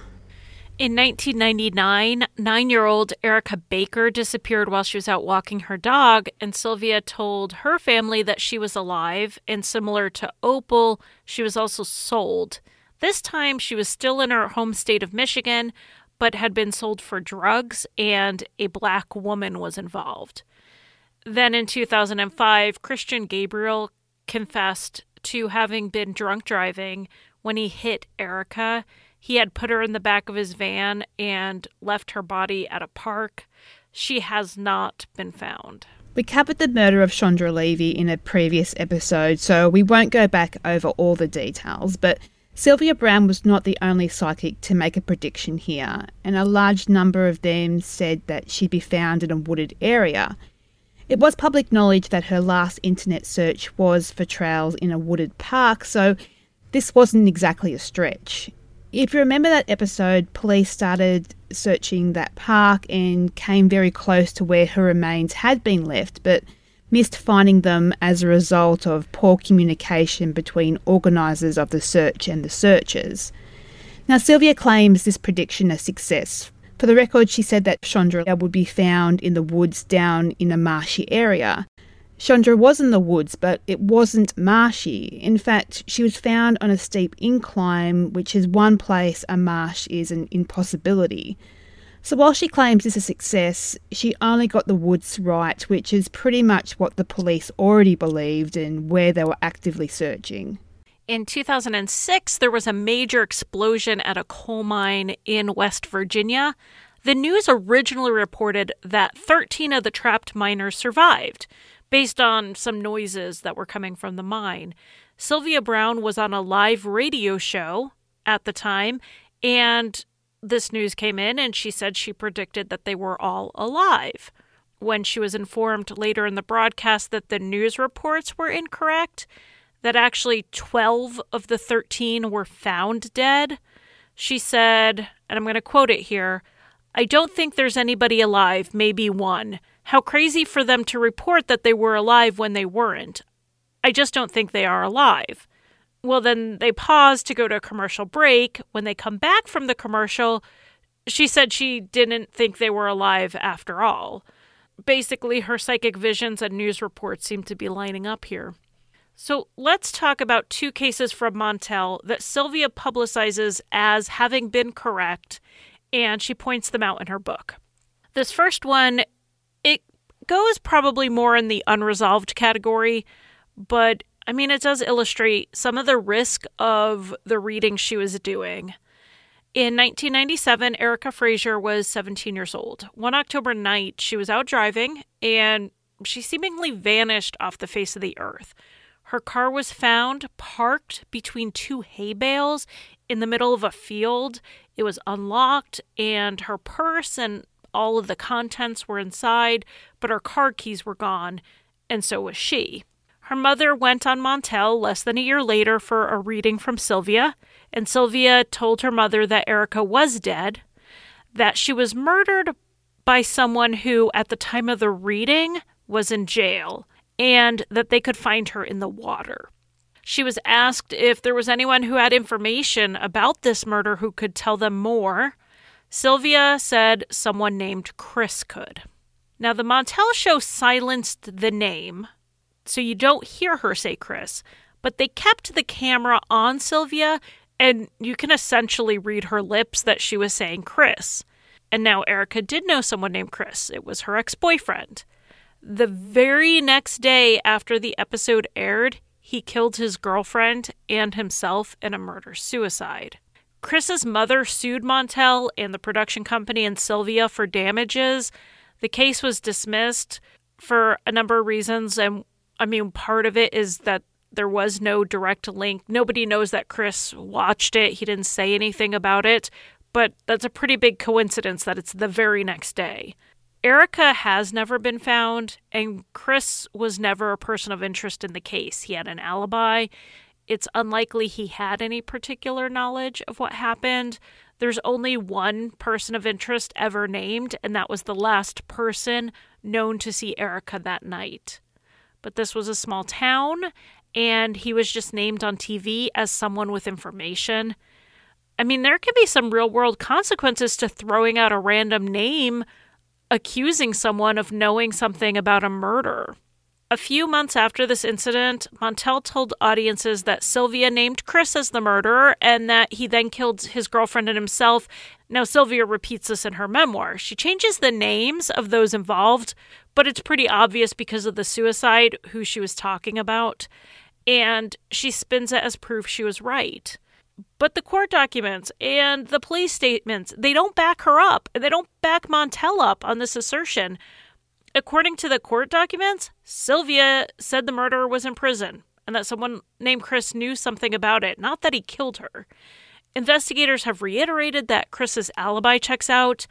In nineteen ninety-nine, nine-year-old Erica Baker disappeared while she was out walking her dog, and Sylvia told her family that she was alive, and similar to Opal, she was also sold. This time, she was still in her home state of Michigan, but had been sold for drugs, and a black woman was involved. Then in two thousand five, Christian Gabriel confessed to having been drunk driving when he hit Erica. He had put her in the back of his van and left her body at a park. She has not been found. We covered the murder of Chandra Levy in a previous episode, so we won't go back over all the details, but Sylvia Browne was not the only psychic to make a prediction here, and a large number of them said that she'd be found in a wooded area. It was public knowledge that her last internet search was for trails in a wooded park, so this wasn't exactly a stretch. If you remember that episode, police started searching that park and came very close to where her remains had been left, but missed finding them as a result of poor communication between organisers of the search and the searchers. Now, Sylvia claims this prediction a success. For the record, she said that Chandra would be found in the woods down in a marshy area. Chandra was in the woods, but it wasn't marshy. In fact, she was found on a steep incline, which is one place a marsh is an impossibility. So while she claims this a success, she only got the woods right, which is pretty much what the police already believed and where they were actively searching. In two thousand six, there was a major explosion at a coal mine in West Virginia. The news originally reported that thirteen of the trapped miners survived, based on some noises that were coming from the mine. Sylvia Browne was on a live radio show at the time, and this news came in, and she said she predicted that they were all alive. When she was informed later in the broadcast that the news reports were incorrect, that actually twelve of the thirteen were found dead, she said, and I'm going to quote it here, "I don't think there's anybody alive, maybe one. How crazy for them to report that they were alive when they weren't. I just don't think they are alive." Well, then they paused to go to a commercial break. When they come back from the commercial, she said she didn't think they were alive after all. Basically, her psychic visions and news reports seem to be lining up here. So let's talk about two cases from Montel that Sylvia publicizes as having been correct, and she points them out in her book. This first one, it goes probably more in the unresolved category, but I mean, it does illustrate some of the risk of the reading she was doing. In nineteen ninety-seven, Erica Fraser was seventeen years old. One October night, she was out driving, and she seemingly vanished off the face of the earth. Her car was found parked between two hay bales in the middle of a field. It was unlocked, and her purse and all of the contents were inside, but her car keys were gone, and so was she. Her mother went on Montel less than a year later for a reading from Sylvia, and Sylvia told her mother that Erica was dead, that she was murdered by someone who, at the time of the reading, was in jail, and that they could find her in the water. She was asked if there was anyone who had information about this murder who could tell them more. Sylvia said someone named Chris could. Now, the Montel show silenced the name, so you don't hear her say Chris, but they kept the camera on Sylvia, and you can essentially read her lips that she was saying Chris. And now Erica did know someone named Chris. It was her ex-boyfriend. The very next day after the episode aired, he killed his girlfriend and himself in a murder-suicide. Chris's mother sued Montel and the production company and Sylvia for damages. The case was dismissed for a number of reasons, and I mean, part of it is that there was no direct link. Nobody knows that Chris watched it. He didn't say anything about it, but that's a pretty big coincidence that it's the very next day. Erica has never been found, and Chris was never a person of interest in the case. He had an alibi. It's unlikely he had any particular knowledge of what happened. There's only one person of interest ever named, and that was the last person known to see Erica that night. But this was a small town, and he was just named on T V as someone with information. I mean, there could be some real-world consequences to throwing out a random name accusing someone of knowing something about a murder. A few months after this incident, Montel told audiences that Sylvia named Chris as the murderer and that he then killed his girlfriend and himself. Now, Sylvia repeats this in her memoir. She changes the names of those involved, but it's pretty obvious because of the suicide who she was talking about, and she spins it as proof she was right. But the court documents and the police statements, they don't back her up, and they don't back Montel up on this assertion. According to the court documents, Sylvia said the murderer was in prison and that someone named Chris knew something about it, not that he killed her. Investigators have reiterated that Chris's alibi checks out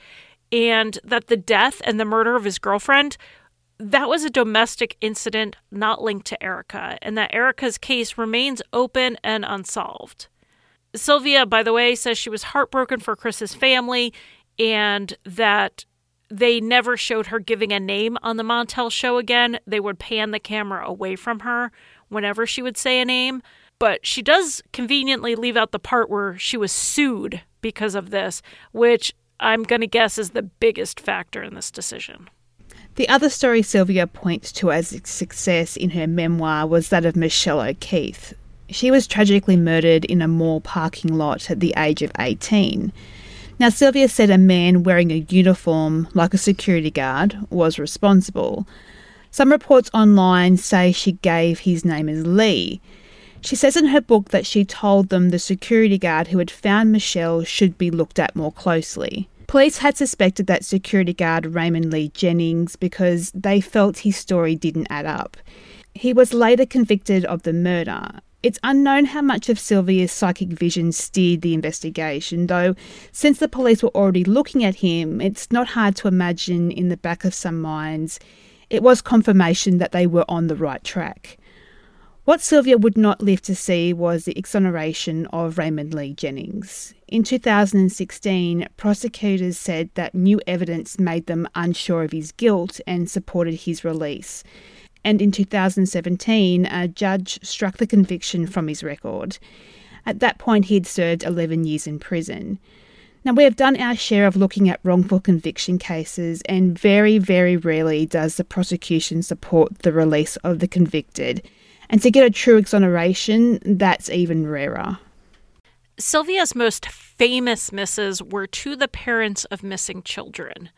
and that the death and the murder of his girlfriend, that was a domestic incident not linked to Erica, and that Erica's case remains open and unsolved. Sylvia, by the way, says she was heartbroken for Chris's family and that they never showed her giving a name on the Montel show again. They would pan the camera away from her whenever she would say a name. But she does conveniently leave out the part where she was sued because of this, which I'm going to guess is the biggest factor in this decision. The other story Sylvia points to as a success in her memoir was that of Michelle O'Keefe. She was tragically murdered in a mall parking lot at the age of eighteen. Now, Sylvia said a man wearing a uniform, like a security guard, was responsible. Some reports online say she gave his name as Lee. She says in her book that she told them the security guard who had found Michelle should be looked at more closely. Police had suspected that security guard Raymond Lee Jennings because they felt his story didn't add up. He was later convicted of the murder. It's unknown how much of Sylvia's psychic vision steered the investigation, though since the police were already looking at him, it's not hard to imagine in the back of some minds it was confirmation that they were on the right track. What Sylvia would not live to see was the exoneration of Raymond Lee Jennings. In two thousand sixteen, prosecutors said that new evidence made them unsure of his guilt and supported his release. And in two thousand seventeen, a judge struck the conviction from his record. At that point, he'd served eleven years in prison. Now, we have done our share of looking at wrongful conviction cases, and very, very rarely does the prosecution support the release of the convicted. And to get a true exoneration, that's even rarer. Sylvia's most famous misses were to the parents of missing children.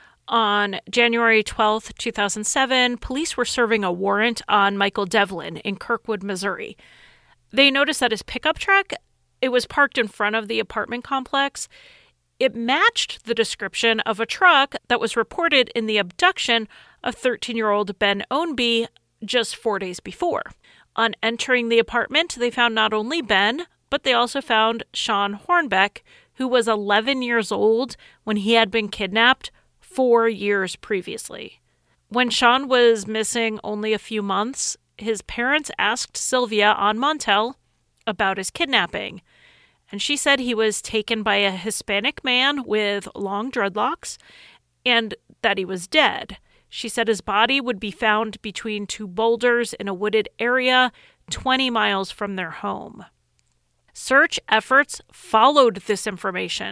On January twelfth, two thousand seven, police were serving a warrant on Michael Devlin in Kirkwood, Missouri. They noticed that his pickup truck, it was parked in front of the apartment complex. It matched the description of a truck that was reported in the abduction of thirteen-year-old Ben Ownby just four days before. On entering the apartment, they found not only Ben, but they also found Sean Hornbeck, who was eleven years old when he had been kidnapped four years previously. When Sean was missing only a few months, his parents asked Sylvia on Montel about his kidnapping, and she said he was taken by a Hispanic man with long dreadlocks and that he was dead. She said his body would be found between two boulders in a wooded area twenty miles from their home. Search efforts followed this information,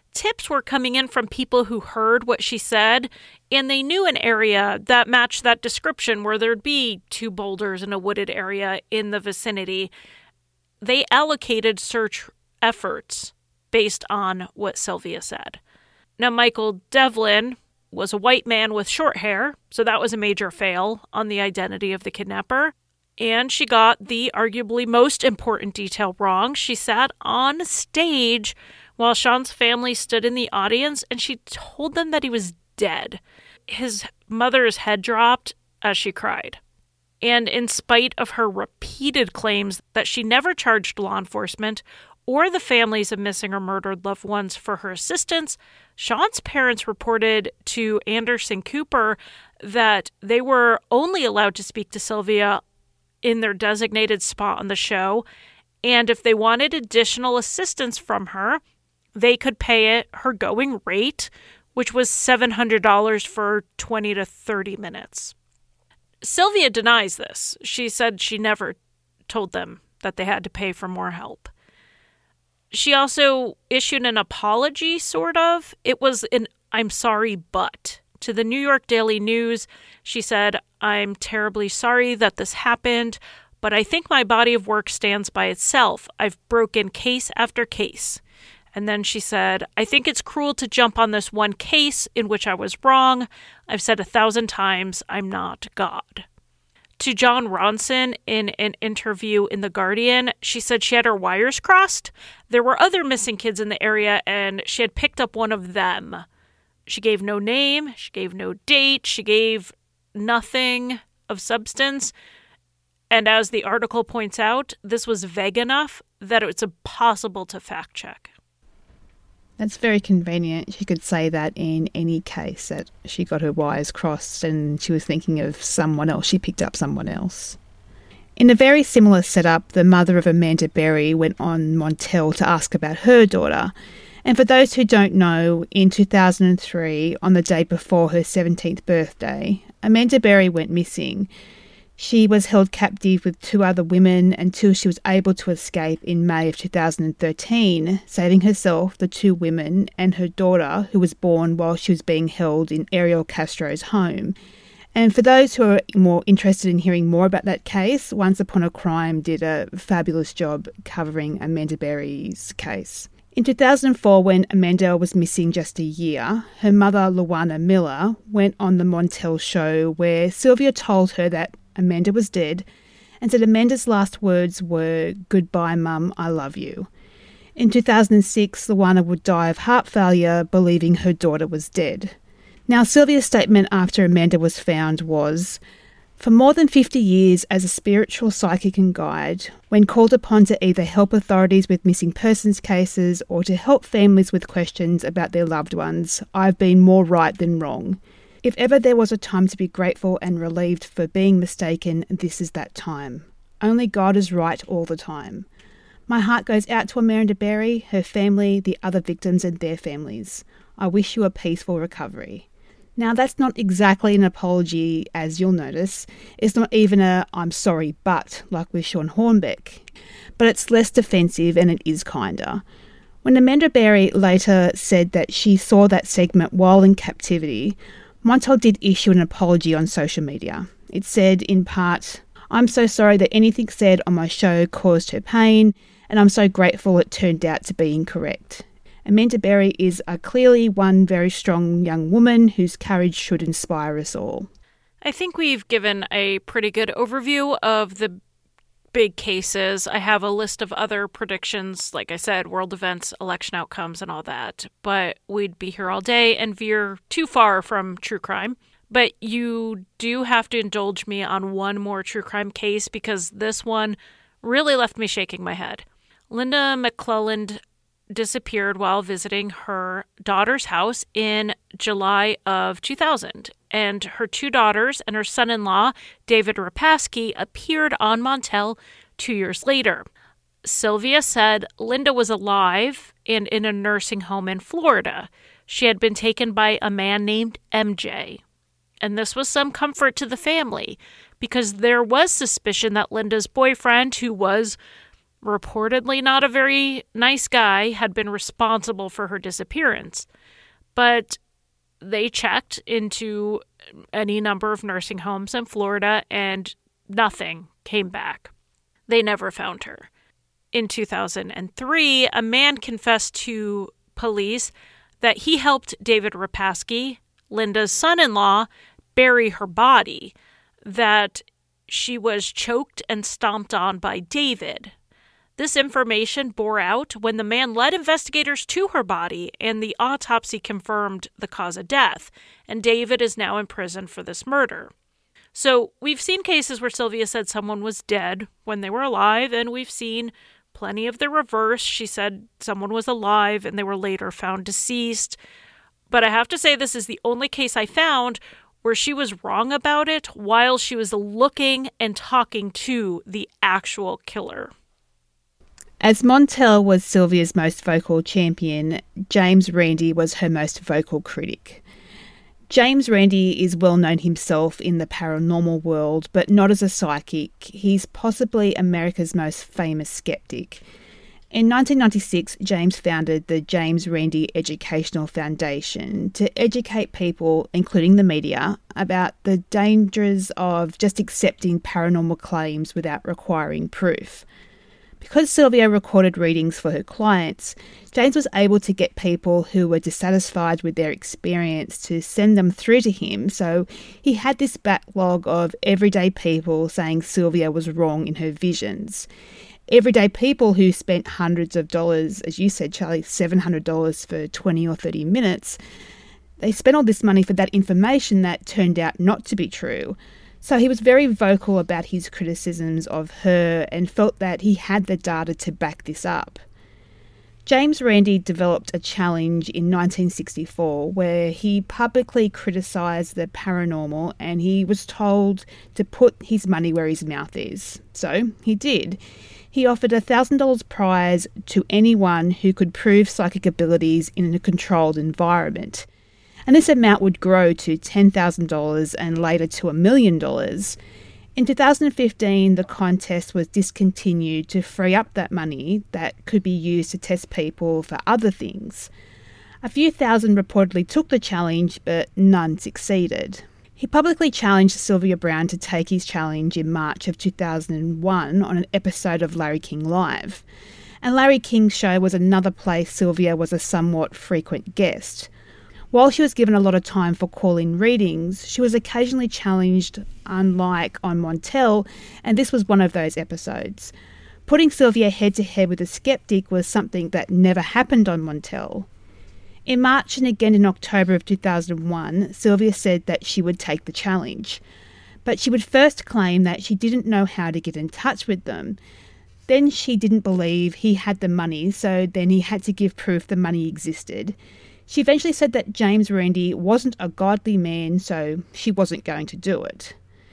tips were coming in from people who heard what she said, and they knew an area that matched that description where there'd be two boulders in a wooded area in the vicinity. They allocated search efforts based on what Sylvia said. Now, Michael Devlin was a white man with short hair, so that was a major fail on the identity of the kidnapper. And she got the arguably most important detail wrong. She sat on stage while Sean's family stood in the audience, and she told them that he was dead. His mother's head dropped as she cried. And in spite of her repeated claims that she never charged law enforcement or the families of missing or murdered loved ones for her assistance, Sean's parents reported to Anderson Cooper that they were only allowed to speak to Sylvia in their designated spot on the show, and if they wanted additional assistance from her, they could pay it her going rate, which was seven hundred dollars for twenty to thirty minutes. Sylvia denies this. She said she never told them that they had to pay for more help. She also issued an apology, sort of. It was an "I'm sorry, but." To the New York Daily News, she said, "I'm terribly sorry that this happened, but I think my body of work stands by itself. I've broken case after case." And then she said, "I think it's cruel to jump on this one case in which I was wrong. I've said a thousand times, I'm not God." To John Ronson, in an interview in The Guardian, she said she had her wires crossed. There were other missing kids in the area, and she had picked up one of them. She gave no name, she gave no date, she gave nothing of substance. And as the article points out, this was vague enough that it's impossible to fact check. That's very convenient. She could say that in any case, that she got her wires crossed and she was thinking of someone else. She picked up someone else. In a very similar setup, the mother of Amanda Berry went on Montel to ask about her daughter. And for those who don't know, in two thousand three, on the day before her seventeenth birthday, Amanda Berry went missing. She was held captive with two other women until she was able to escape in May of two thousand thirteen, saving herself, the two women, and her daughter, who was born while she was being held in Ariel Castro's home. And for those who are more interested in hearing more about that case, Once Upon a Crime did a fabulous job covering Amanda Berry's case. In two thousand four, when Amanda was missing just a year, her mother, Luana Miller, went on the Montel show where Sylvia told her that Amanda was dead and said Amanda's last words were, "Goodbye, Mum, I love you." In two thousand six, Luana would die of heart failure, believing her daughter was dead. Now, Sylvia's statement after Amanda was found was, "For more than fifty years as a spiritual psychic and guide, when called upon to either help authorities with missing persons cases or to help families with questions about their loved ones, I've been more right than wrong. If ever there was a time to be grateful and relieved for being mistaken, this is that time. Only God is right all the time. My heart goes out to Amanda Berry, her family, the other victims and their families. I wish you a peaceful recovery." Now, that's not exactly an apology, as you'll notice. It's not even a "I'm sorry, but," like with Sean Hornbeck. But it's less defensive and it is kinder. When Amanda Berry later said that she saw that segment while in captivity, Montel did issue an apology on social media. It said, in part, "I'm so sorry that anything said on my show caused her pain, and I'm so grateful it turned out to be incorrect. Amanda Berry is a clearly one very strong young woman whose courage should inspire us all." I think we've given a pretty good overview of the big cases. I have a list of other predictions, like I said, world events, election outcomes, and all that. But we'd be here all day and veer too far from true crime. But you do have to indulge me on one more true crime case because this one really left me shaking my head. Linda McClelland disappeared while visiting her daughter's house in July of two thousand. And her two daughters and her son-in-law, David Rapaski, appeared on Montel two years later. Sylvia said Linda was alive and in a nursing home in Florida. She had been taken by a man named M J. And this was some comfort to the family because there was suspicion that Linda's boyfriend, who was reportedly not a very nice guy, had been responsible for her disappearance. But they checked into any number of nursing homes in Florida and nothing came back. They never found her. In two thousand three, a man confessed to police that he helped David Repasky, Linda's son-in-law, bury her body, that she was choked and stomped on by David. This information bore out when the man led investigators to her body, and the autopsy confirmed the cause of death, and David is now in prison for this murder. So we've seen cases where Sylvia said someone was dead when they were alive, and we've seen plenty of the reverse. She said someone was alive and they were later found deceased. But I have to say, this is the only case I found where she was wrong about it while she was looking and talking to the actual killer. As Montel was Sylvia's most vocal champion, James Randi was her most vocal critic. James Randi is well known himself in the paranormal world, but not as a psychic. He's possibly America's most famous skeptic. In nineteen ninety-six, James founded the James Randi Educational Foundation to educate people, including the media, about the dangers of just accepting paranormal claims without requiring proof. Because Sylvia recorded readings for her clients, James was able to get people who were dissatisfied with their experience to send them through to him, so he had this backlog of everyday people saying Sylvia was wrong in her visions. Everyday people who spent hundreds of dollars, as you said, Charlie, seven hundred dollars for twenty or thirty minutes. They spent all this money for that information that turned out not to be true. So he was very vocal about his criticisms of her and felt that he had the data to back this up. James Randi developed a challenge in nineteen sixty-four where he publicly criticised the paranormal, and he was told to put his money where his mouth is. So he did. He offered a one thousand dollars prize to anyone who could prove psychic abilities in a controlled environment. And this amount would grow to ten thousand dollars and later to a million dollars. In two thousand fifteen, the contest was discontinued to free up that money that could be used to test people for other things. A few thousand reportedly took the challenge, but none succeeded. He publicly challenged Sylvia Browne to take his challenge in March of two thousand one on an episode of Larry King Live. And Larry King's show was another place Sylvia was a somewhat frequent guest. While she was given a lot of time for call-in readings, she was occasionally challenged, unlike on Montel, and this was one of those episodes. Putting Sylvia head-to-head with a skeptic was something that never happened on Montel. In March and again in October of two thousand one, Sylvia said that she would take the challenge. But she would first claim that she didn't know how to get in touch with them. Then she didn't believe he had the money, so then he had to give proof the money existed. She eventually said that James Randi wasn't a godly man, so she wasn't going to do it.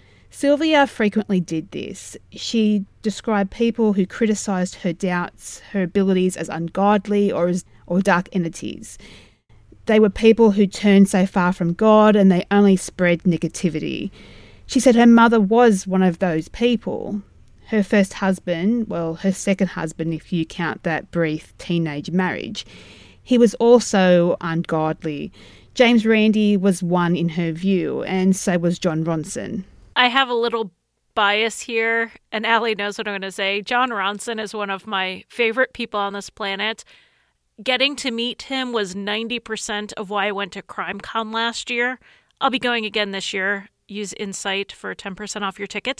Sylvia frequently did this. She described people who criticised her doubts, her abilities as ungodly or as or dark entities. They were people who turned so far from God and they only spread negativity. She said her mother was one of those people. Her first husband, well, her second husband if you count that brief teenage marriage, he was also ungodly. James Randi was one in her view, and so was Jon Ronson. I have a little bias here, and Allie knows what I'm going to say. Jon Ronson is one of my favorite people on this planet. Getting to meet him was ninety percent of why I went to CrimeCon last year. I'll be going again this year. Use Insight for ten percent off your ticket.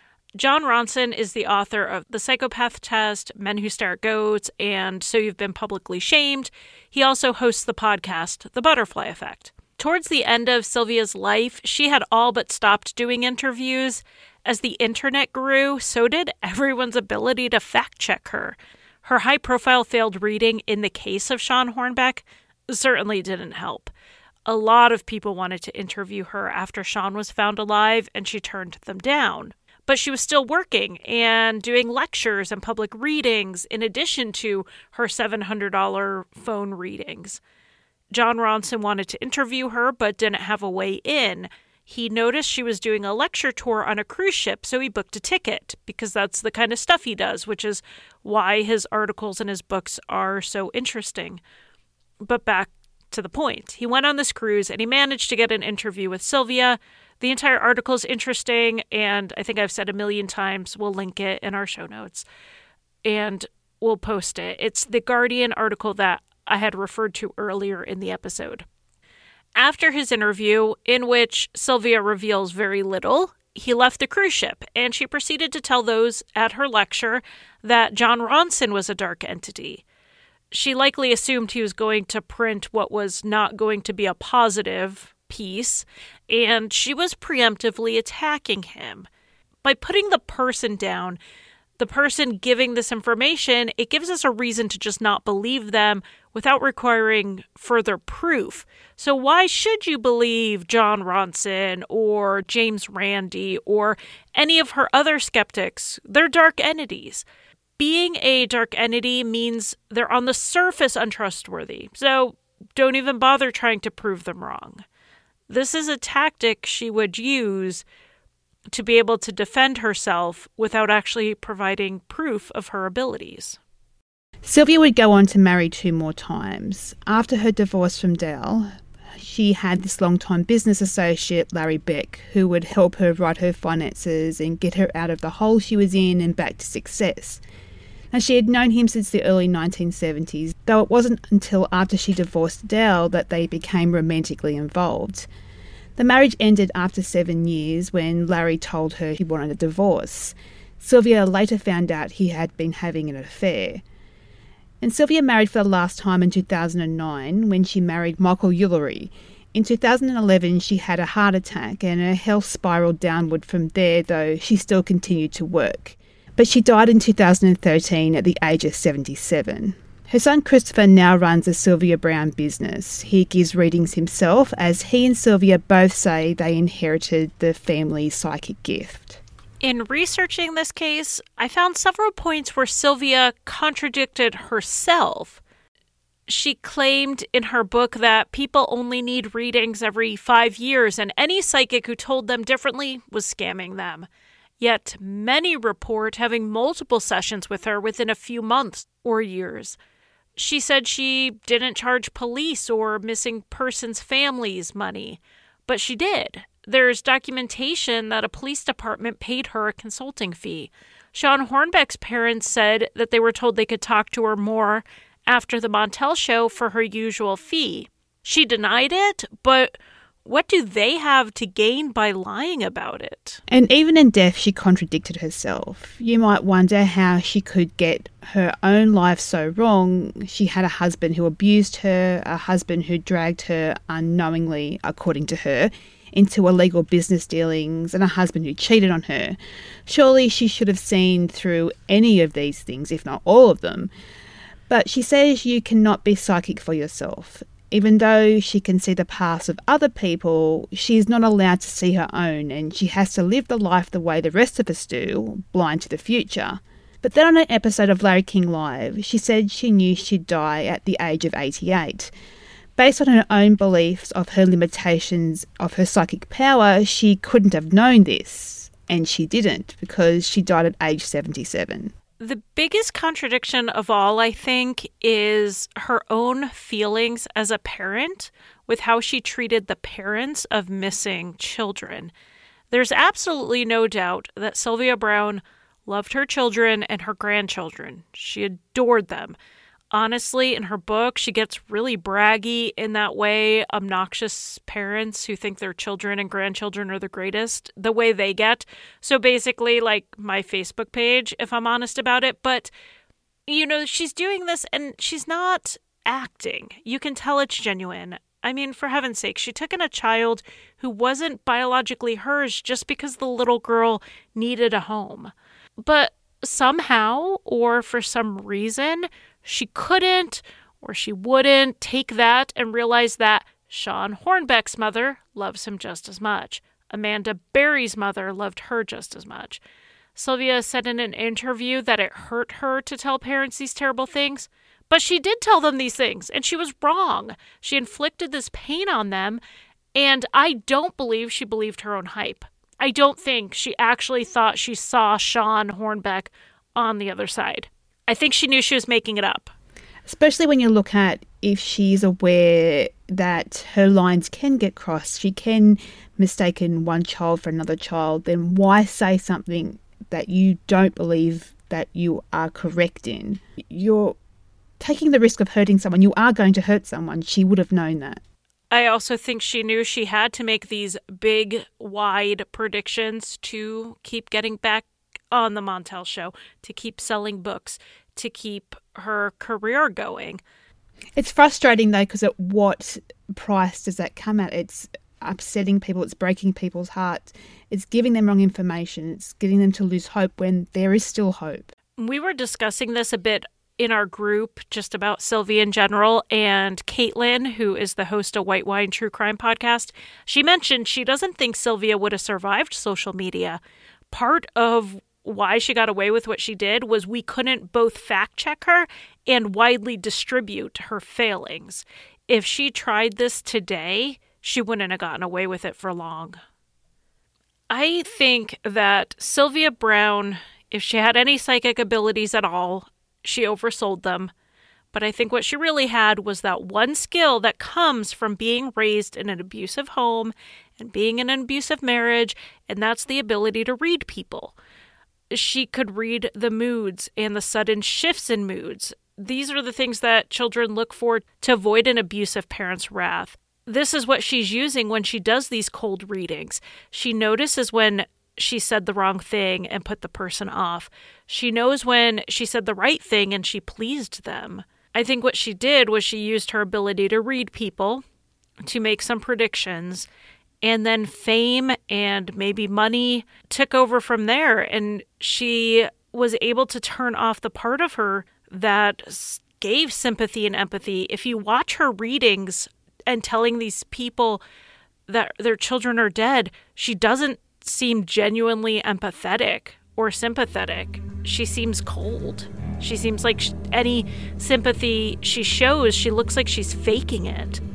Jon Ronson is the author of The Psychopath Test, Men Who Stare at Goats, and So You've Been Publicly Shamed. He also hosts the podcast, The Butterfly Effect. Towards the end of Sylvia's life, she had all but stopped doing interviews. As the internet grew, so did everyone's ability to fact-check her. Her high-profile failed reading in the case of Sean Hornbeck certainly didn't help. A lot of people wanted to interview her after Sean was found alive, and she turned them down. But she was still working and doing lectures and public readings in addition to her seven hundred dollars phone readings. Jon Ronson wanted to interview her but didn't have a way in. he noticed she was doing a lecture tour on a cruise ship, so he booked a ticket because that's the kind of stuff he does, which is why his articles and his books are so interesting. But back to the point. He went on this cruise and he managed to get an interview with Sylvia. The entire article is interesting, and I think I've said a million times, we'll link it in our show notes, and we'll post it. It's the Guardian article that I had referred to earlier in the episode. After his interview, in which Sylvia reveals very little, he left the cruise ship, and she proceeded to tell those at her lecture that Jon Ronson was a dark entity. She likely assumed he was going to print what was not going to be a positive piece, and she was preemptively attacking him. By putting the person down, the person giving this information, it gives us a reason to just not believe them without requiring further proof. So why should you believe Jon Ronson or James Randi or any of her other skeptics? They're dark entities. Being a dark entity means they're on the surface untrustworthy, so don't even bother trying to prove them wrong. This is a tactic she would use to be able to defend herself without actually providing proof of her abilities. Sylvia would go on to marry two more times. After her divorce from Dale, she had this long-time business associate, Larry Beck, who would help her write her finances and get her out of the hole she was in and back to success. Now, she had known him since the early nineteen seventies, though it wasn't until after she divorced Dale that they became romantically involved. The marriage ended after seven years when Larry told her he wanted a divorce. Sylvia later found out he had been having an affair. And Sylvia married for the last time in two thousand nine when she married Michael Ullery. In two thousand eleven, she had a heart attack and her health spiraled downward from there, though she still continued to work. But she died in two thousand thirteen at the age of seventy-seven. Her son Christopher now runs a Sylvia Browne business. He gives readings himself, as he and Sylvia both say they inherited the family psychic gift. In researching this case, I found several points where Sylvia contradicted herself. She claimed in her book that people only need readings every five years, and any psychic who told them differently was scamming them. Yet many report having multiple sessions with her within a few months or years. She said she didn't charge police or missing persons' families money, but she did. There's documentation that a police department paid her a consulting fee. Sean Hornbeck's parents said that they were told they could talk to her more after the Montel show for her usual fee. She denied it, but what do they have to gain by lying about it? And even in death, she contradicted herself. You might wonder how she could get her own life so wrong. She had a husband who abused her, a husband who dragged her unknowingly, according to her, into illegal business dealings, and a husband who cheated on her. Surely she should have seen through any of these things, if not all of them. But she says you cannot be psychic for yourself. Even though she can see the paths of other people, she is not allowed to see her own, and she has to live the life the way the rest of us do, blind to the future. But then on an episode of Larry King Live, she said she knew she'd die at the age of eighty-eight. Based on her own beliefs of her limitations of her psychic power, she couldn't have known this, and she didn't, because she died at age seventy-seven. The biggest contradiction of all, I think, is her own feelings as a parent with how she treated the parents of missing children. There's absolutely no doubt that Sylvia Browne loved her children and her grandchildren. She adored them. Honestly, in her book, she gets really braggy in that way. Obnoxious parents who think their children and grandchildren are the greatest, the way they get. So basically, like my Facebook page, if I'm honest about it. But, you know, she's doing this and she's not acting. You can tell it's genuine. I mean, for heaven's sake, she took in a child who wasn't biologically hers just because the little girl needed a home. But somehow, or for some reason, she couldn't or she wouldn't take that and realize that Sean Hornbeck's mother loves him just as much. Amanda Berry's mother loved her just as much. Sylvia said in an interview that it hurt her to tell parents these terrible things, but she did tell them these things, and she was wrong. She inflicted this pain on them, And I don't believe she believed her own hype. I don't think she actually thought she saw Sean Hornbeck on the other side. I think she knew she was making it up. Especially when you look at if she's aware that her lines can get crossed, she can mistaken one child for another child, then why say something that you don't believe that you are correct in? You're taking the risk of hurting someone. You are going to hurt someone. She would have known that. I also think she knew she had to make these big, wide predictions to keep getting back on the Montel show, to keep selling books, to keep her career going. It's frustrating, though, because at what price does that come at? It's upsetting people. It's breaking people's hearts. It's giving them wrong information. It's getting them to lose hope when there is still hope. We were discussing this a bit in our group just about Sylvia in general, and Caitlin, who is the host of White Wine True Crime Podcast, she mentioned she doesn't think Sylvia would have survived social media. Part of why she got away with what she did was we couldn't both fact check her and widely distribute her failings. If she tried this today, she wouldn't have gotten away with it for long. I think that Sylvia Browne, if she had any psychic abilities at all, she oversold them. But I think what she really had was that one skill that comes from being raised in an abusive home and being in an abusive marriage, and that's the ability to read people. She could read the moods and the sudden shifts in moods. These are the things that children look for to avoid an abusive parent's wrath. This is what she's using when she does these cold readings. She notices when she said the wrong thing and put the person off. She knows when she said the right thing and she pleased them. I think what she did was she used her ability to read people to make some predictions, and then fame and maybe money took over from there, and she was able to turn off the part of her that gave sympathy and empathy. If you watch her readings and telling these people that their children are dead, she doesn't seem genuinely empathetic or sympathetic. She seems cold. She seems like any sympathy she shows, she looks like she's faking it.